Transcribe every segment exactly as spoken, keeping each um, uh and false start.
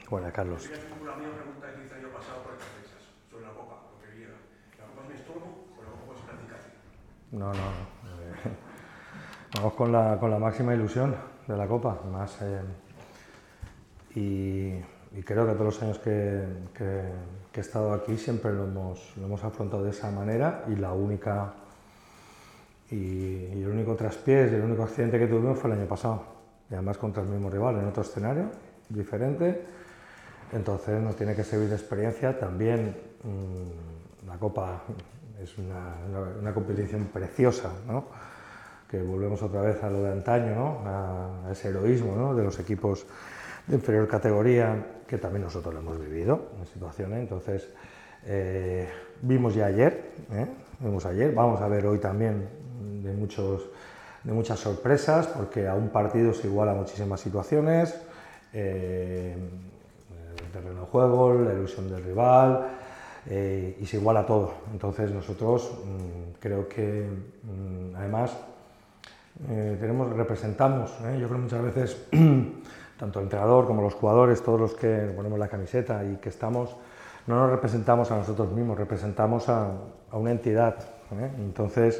Buenas, Carlos. Quería hacer una misma pregunta que hice el año pasado por estas fechas, sobre la Copa, lo que quería. ¿La Copa es mi estorbo o la Copa es una eficacia? No, no, no. Eh, vamos con la, con la máxima ilusión de la Copa, más, eh, y, y creo que todos los años que, que, que he estado aquí siempre lo hemos, lo hemos afrontado de esa manera, y la única y, y el único traspiés y el único accidente que tuvimos fue el año pasado, y además contra el mismo rival, en otro escenario diferente. Entonces nos tiene que servir de experiencia. También mmm, la Copa es una, una, una competición preciosa, ¿no? Que volvemos otra vez a lo de antaño, ¿no? A, a ese heroísmo, ¿no? De los equipos de inferior categoría, que también nosotros lo hemos vivido en situaciones. Entonces eh, vimos ya ayer, ¿eh? vimos ayer, vamos a ver hoy también de, muchos, de muchas sorpresas, porque a un partido se iguala muchísimas situaciones. Eh, el terreno de juego, la ilusión del rival, eh, y se iguala todo. Entonces nosotros mmm, creo que mmm, además eh, tenemos, representamos, ¿eh? yo creo muchas veces tanto el entrenador como los jugadores, todos los que ponemos la camiseta y que estamos, no nos representamos a nosotros mismos, representamos a, a una entidad, ¿eh? Entonces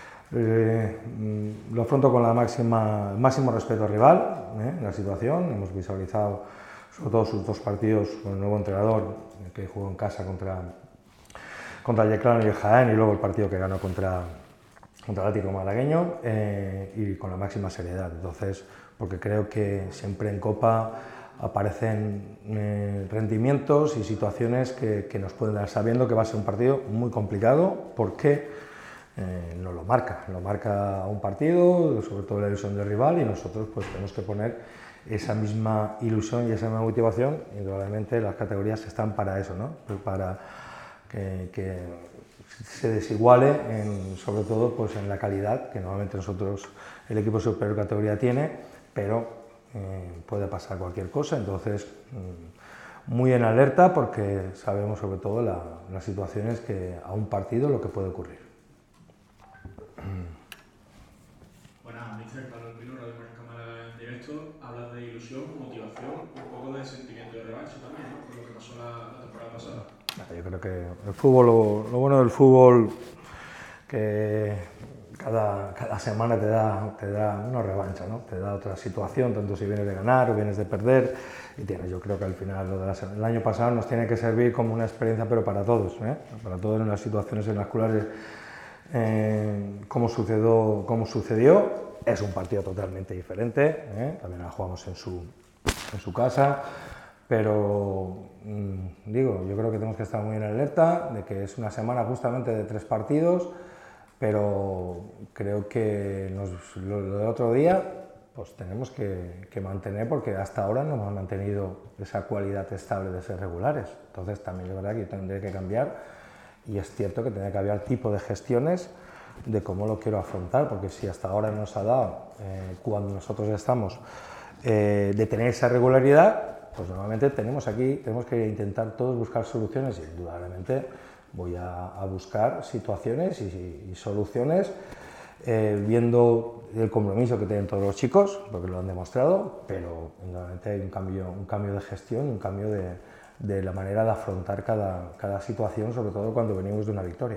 eh, lo afronto con la máxima, el máximo respeto al rival, ¿eh? En la situación. Hemos visualizado sobre todo sus dos partidos con el nuevo entrenador, que jugó en casa contra, contra el Yeclano y el Jaén, y luego el partido que ganó contra, contra el Atlético Malagueño, eh, y con la máxima seriedad. Entonces, porque creo que siempre en Copa aparecen eh, rendimientos y situaciones que, que nos pueden dar, sabiendo que va a ser un partido muy complicado, porque eh, nos lo marca, lo marca un partido, sobre todo la ilusión del rival, y nosotros pues tenemos que poner esa misma ilusión y esa misma motivación. Indudablemente las categorías están para eso, ¿no? Para que, que se desiguale, en, sobre todo pues en la calidad, que normalmente nosotros, el equipo superior categoría tiene, pero eh, puede pasar cualquier cosa. Entonces mmm, muy en alerta, porque sabemos sobre todo la, las situaciones que a un partido lo que puede ocurrir. Buenas, mister Carlos Pino, Radio Marca Málaga en directo. Hablas de ilusión, motivación, un poco de sentimiento de revancha también, ¿no? Por lo que pasó la, la temporada pasada. Yo creo que el fútbol, lo, lo bueno del fútbol, que cada, cada semana te da, te da una revancha, ¿no? Te da otra situación, tanto si vienes de ganar o vienes de perder, y tienes, yo creo que al final lo de la, el año pasado nos tiene que servir como una experiencia, pero para todos, ¿eh? Para todos, en las situaciones en las cuales eh, como sucedió, como sucedió, es un partido totalmente diferente, ¿eh? También la jugamos en su, en su casa, pero mmm, digo, yo creo que tenemos que estar muy en alerta de que es una semana justamente de tres partidos, pero creo que nos, lo, lo del otro día pues tenemos que, que mantener, porque hasta ahora no hemos mantenido esa cualidad estable de ser regulares. Entonces también es verdad que yo tendré que cambiar, y es cierto que tendré que cambiar tipo de gestiones de cómo lo quiero afrontar, porque si hasta ahora nos ha dado, eh, cuando nosotros estamos, eh, de tener esa regularidad, pues normalmente tenemos aquí, tenemos que intentar todos buscar soluciones, y indudablemente voy a, a buscar situaciones y, y soluciones, eh, viendo el compromiso que tienen todos los chicos, porque lo han demostrado, pero indudablemente hay un cambio, un cambio de gestión, un cambio de, de la manera de afrontar cada, cada situación, sobre todo cuando venimos de una victoria.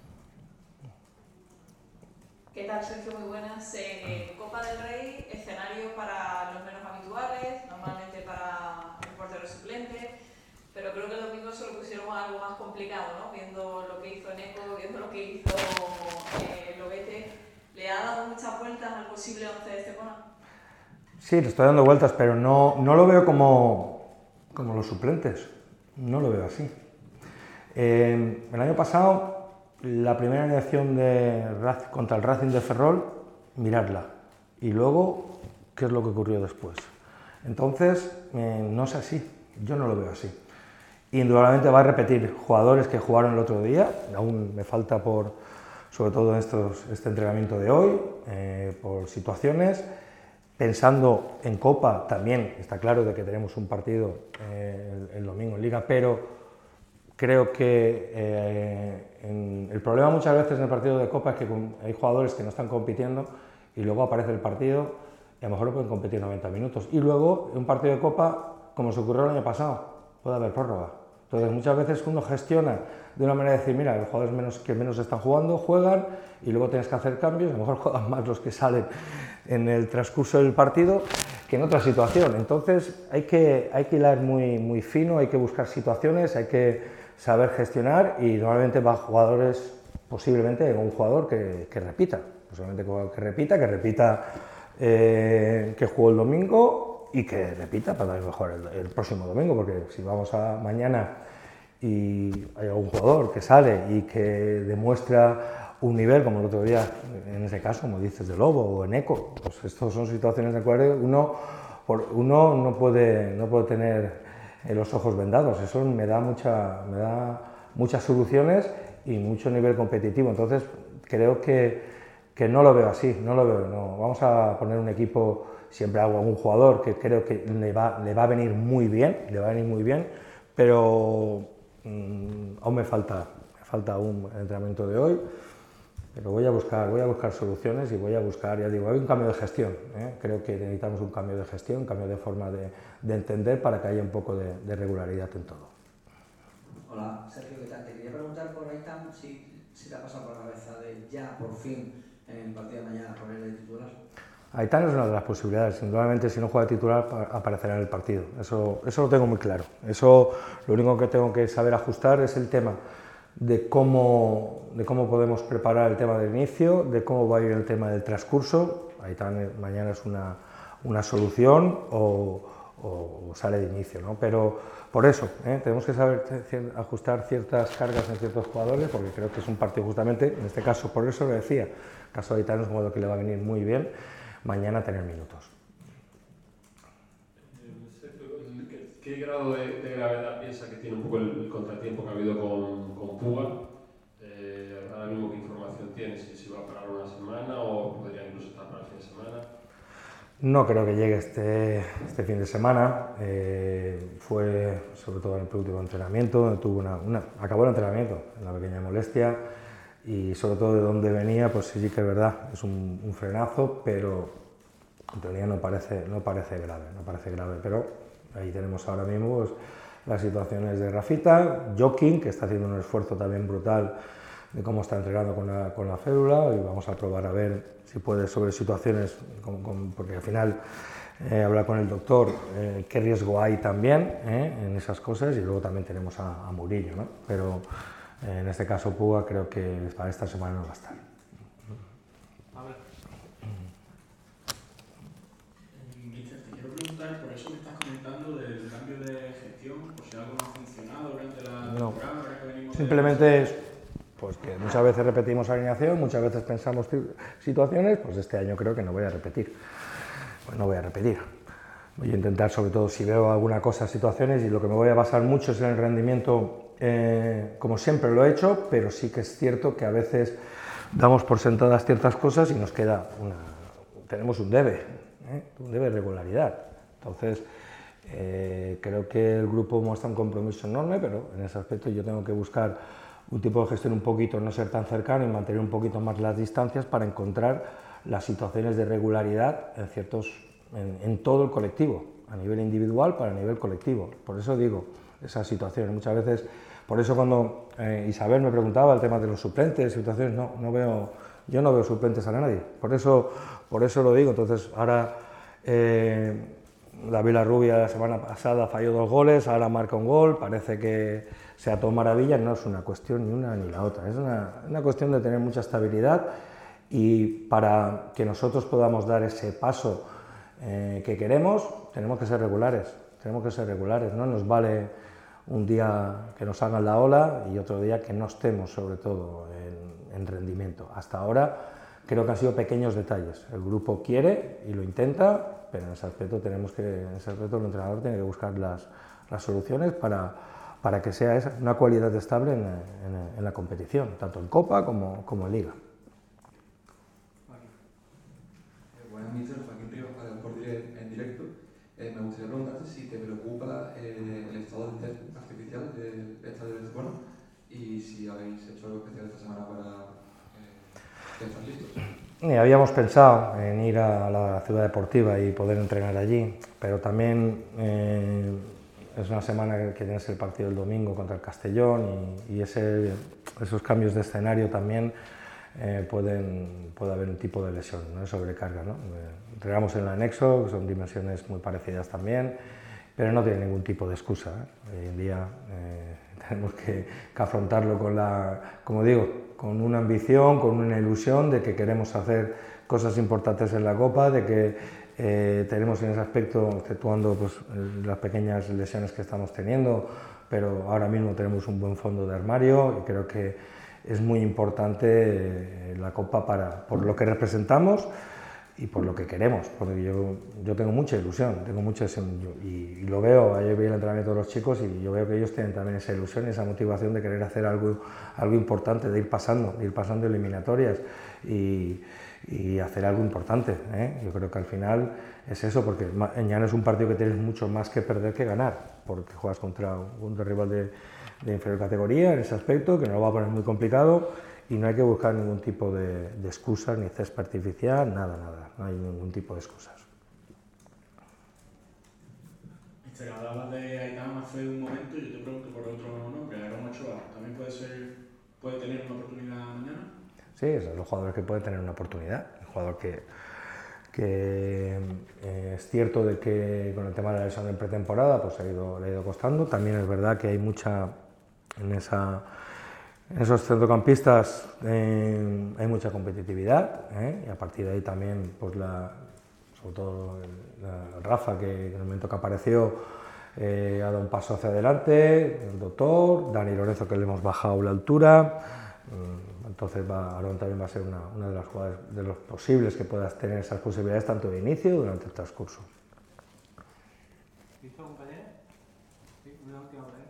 ¿Qué tal, Sergio? Muy buenas. Eh, Copa del Rey, escenario para los menos habituales, normalmente para el portero suplente, pero creo que el domingo se lo pusieron algo más complicado, ¿no? Viendo lo que hizo Neco, viendo lo que hizo eh, Lobete, ¿le ha dado muchas vueltas al posible once de Estepona? Sí, le estoy dando vueltas, pero no, no lo veo como, como los suplentes, no lo veo así. Eh, el año pasado, la primera elección de, contra el Racing de Ferrol, mirarla, y luego, ¿qué es lo que ocurrió después? Entonces, eh, no es así, yo no lo veo así. Indudablemente va a repetir jugadores que jugaron el otro día, aún me falta por, sobre todo en estos, este entrenamiento de hoy, eh, por situaciones. Pensando en Copa, también está claro de que tenemos un partido eh, el, el domingo en Liga, pero creo que eh, en, el problema muchas veces en el partido de Copa es que hay jugadores que no están compitiendo, y luego aparece el partido y a lo mejor no pueden competir noventa minutos. Y luego, en un partido de Copa, como se ocurrió el año pasado, puede haber prórroga. Entonces muchas veces uno gestiona de una manera de decir, mira, los jugadores menos, que menos están jugando, juegan y luego tienes que hacer cambios, a lo mejor juegan más los que salen en el transcurso del partido que en otra situación. Entonces hay que, hay que hilar muy, muy fino, hay que buscar situaciones, hay que saber gestionar y normalmente va a jugadores, posiblemente un jugador que, que repita, posiblemente que repita, que repita eh, que jugó el domingo y que repita para mejor el, el próximo domingo, porque si vamos a mañana y hay algún jugador que sale y que demuestra un nivel, como el otro día, en ese caso, como dices, de Lobo o en Eco, pues estas son situaciones en las cuales uno, uno no, puede, no puede tener los ojos vendados, eso me da, mucha, me da muchas soluciones y mucho nivel competitivo, entonces creo que, que no lo veo así, no lo veo, no. Vamos a poner un equipo, siempre hago algún jugador que creo que le va, le va a venir muy bien, le va a venir muy bien, pero mmm, aún me falta, me falta un entrenamiento de hoy, pero voy a buscar, voy a buscar soluciones y voy a buscar, ya digo, hay un cambio de gestión, ¿eh? Creo que necesitamos un cambio de gestión, un cambio de forma de, de entender para que haya un poco de, de regularidad en todo. Hola, Sergio, ¿qué tal? Te quería preguntar por Aitán si, si te ha pasado por la cabeza de ya, por fin, en el partido de mañana, ponerle de titular. Aitán es una de las posibilidades, indudablemente si no juega de titular aparecerá en el partido, eso, eso lo tengo muy claro, eso lo único que tengo que saber ajustar es el tema de cómo, de cómo podemos preparar el tema del inicio, de cómo va a ir el tema del transcurso. Aitán mañana es una, una solución o, o, o sale de inicio, ¿no? Pero por eso, ¿eh? tenemos que saber ajustar ciertas cargas en ciertos jugadores, porque creo que es un partido justamente, en este caso, por eso lo decía, el caso de Aitán es un jugador que le va a venir muy bien mañana tener minutos. ¿Qué grado de, de gravedad piensa que tiene un poco el, el contratiempo que ha habido con, con Puga? Eh, ahora mismo, ¿qué información tiene? Si, si va a parar una semana o podría incluso estar para el fin de semana. No creo que llegue este, este fin de semana. Eh, fue sobre todo en el último entrenamiento, donde tuvo una, una, acabó el entrenamiento, una pequeña molestia y sobre todo de dónde venía, pues sí, sí que es verdad, es un, un frenazo, pero en teoría no parece, no parece grave, no parece grave, pero ahí tenemos ahora mismo pues, las situaciones de Rafita, Joaquín, que está haciendo un esfuerzo también brutal de cómo está entrenando con la, con la férula, y vamos a probar a ver si puede sobre situaciones, con, con, porque al final eh, hablar con el doctor, eh, qué riesgo hay también eh, en esas cosas, y luego también tenemos a, a Murillo, ¿no? Pero eh, en este caso Puga creo que para esta semana no va a estar. Por eso me estás comentando del cambio de gestión, por si algo no ha funcionado durante la no. temporada, ahora que venimos simplemente de... es pues que muchas veces repetimos alineación, muchas veces pensamos situaciones, pues este año creo que no voy a repetir, pues no voy a repetir. Voy a intentar, sobre todo si veo alguna cosa, situaciones, y lo que me voy a basar mucho es en el rendimiento, eh, como siempre lo he hecho, pero sí que es cierto que a veces damos por sentadas ciertas cosas y nos queda una, tenemos un debe, ¿eh? un debe de regularidad. Entonces, eh, creo que el grupo muestra un compromiso enorme, pero en ese aspecto yo tengo que buscar un tipo de gestión un poquito, no ser tan cercano y mantener un poquito más las distancias para encontrar las situaciones de regularidad en, ciertos, en, en todo el colectivo, a nivel individual para a nivel colectivo. Por eso digo, esas situaciones, muchas veces, por eso cuando eh, Isabel me preguntaba el tema de los suplentes, situaciones, no, no veo, yo no veo suplentes a nadie, por eso, por eso lo digo. Entonces ahora eh, David Larrubia la semana pasada falló dos goles, ahora marca un gol, parece que sea todo maravilla, no es una cuestión ni una ni la otra, es una, una cuestión de tener mucha estabilidad, y para que nosotros podamos dar ese paso eh, que queremos, tenemos que ser regulares, tenemos que ser regulares, no nos vale un día que nos hagan la ola y otro día que no estemos sobre todo en, en rendimiento. Hasta ahora creo que han sido pequeños detalles, el grupo quiere y lo intenta, pero en ese aspecto tenemos que, en ese aspecto el entrenador tiene que buscar las, las soluciones para, para que sea esa, una cualidad estable en, en, en la competición, tanto en Copa como, como en Liga. Eh, buenas, mister Joaquín Rivas para el Sport en directo. Eh, me gustaría preguntarte si te preocupa eh, el estado del test artificial del estadio de Bueno y si habéis hecho algo especial esta semana para eh, que estén listos. Y habíamos pensado en ir a la ciudad deportiva y poder entrenar allí, pero también eh, es una semana que tienes el partido el domingo contra el Castellón y, y ese, esos cambios de escenario también eh, pueden, puede haber un tipo de lesión, ¿no? De sobrecarga, ¿no? Eh, entrenamos en el anexo, que son dimensiones muy parecidas también, pero no tiene ningún tipo de excusa, ¿eh? Hoy en día eh, tenemos que, que afrontarlo con la, como digo, con una ambición, con una ilusión de que queremos hacer cosas importantes en la Copa, de que eh, tenemos en ese aspecto, exceptuando pues, las pequeñas lesiones que estamos teniendo, pero ahora mismo tenemos un buen fondo de armario y creo que es muy importante eh, la Copa para, por lo que representamos y por lo que queremos, porque yo, yo tengo mucha ilusión, tengo mucha ilusión y, y lo veo, ayer vi el entrenamiento de los chicos y yo veo que ellos tienen también esa ilusión y esa motivación de querer hacer algo, algo importante, de ir pasando, de ir pasando eliminatorias y, y hacer algo importante, ¿eh? Yo creo que al final es eso, porque ya no es un partido que tienes mucho más que perder que ganar, porque juegas contra un rival de, de inferior categoría en ese aspecto, que no lo va a poner muy complicado, y no hay que buscar ningún tipo de, de excusas, ni césped artificial, nada, nada, no hay ningún tipo de excusas. Este, hablabas de Aitán hace un momento y yo te pregunto por otro nombre, Aarón Ochoa, ¿también puede, ser, puede tener una oportunidad mañana? Sí, es el jugador que puede tener una oportunidad, el jugador que, que eh, es cierto de que con el tema de la lesión en pretemporada pues ha ido, le ha ido costando, también es verdad que hay mucha en esa... En esos centrocampistas eh, hay mucha competitividad, ¿eh? Y a partir de ahí también, pues la, sobre todo el, la, Rafa, que en el momento que apareció eh, ha dado un paso hacia adelante, el doctor, Dani Lorenzo, que le hemos bajado la altura, entonces va, Aarón también va a ser una, una de las jugadoras de los posibles que puedas tener esas posibilidades tanto de inicio durante el transcurso. ¿Listo, compañero? Sí, una última por ahí.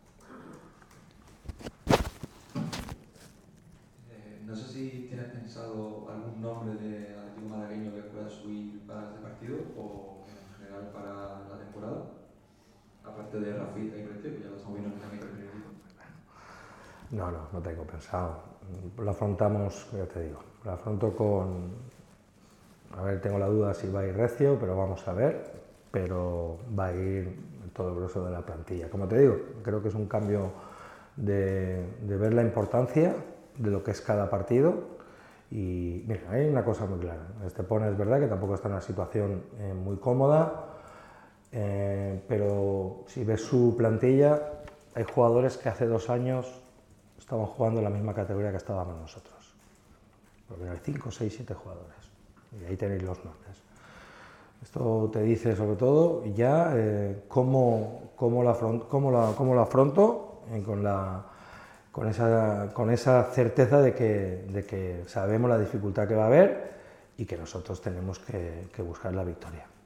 No sé si tienes pensado algún nombre de Atlético malagueño que pueda subir para este partido o en general para la temporada, aparte de Rafita y Recio, que ya lo estamos viendo en el primer equipo. No, no, no tengo pensado. Lo afrontamos, ya te digo, lo afronto con... A ver, tengo la duda si va a ir Recio, pero vamos a ver, pero va a ir todo el grueso de la plantilla. Como te digo, creo que es un cambio de, de ver la importancia de lo que es cada partido y mira, hay una cosa muy clara, Estepona es verdad que tampoco está en una situación eh, muy cómoda, eh, pero si ves su plantilla, hay jugadores que hace dos años estaban jugando en la misma categoría que estábamos nosotros, porque hay cinco, seis, siete jugadores y ahí tenéis los nombres. Esto te dice sobre todo ya eh, cómo, cómo, la afront, cómo, la, cómo lo afronto eh, con la Con esa, con esa certeza de que, de que sabemos la dificultad que va a haber y que nosotros tenemos que, que buscar la victoria.